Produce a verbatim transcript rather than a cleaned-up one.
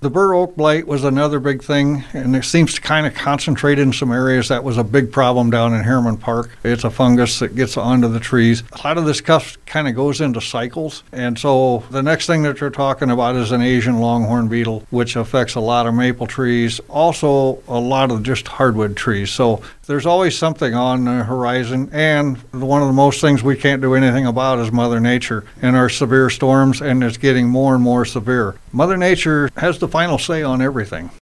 The bur oak blight was another big thing, and it seems to kind of concentrate in some areas. That was a big problem down in Harriman Park. It's a fungus that gets onto the trees. A lot of this stuff kind of goes into cycles, and so the next thing that you're talking about is an Asian longhorn beetle, which affects a lot of maple trees, also a lot of just hardwood trees. So there's always something on the horizon, and one of the most things we can't do anything about is Mother Nature and our severe storms, and it's getting more and more severe. Mother Nature has the final say on everything.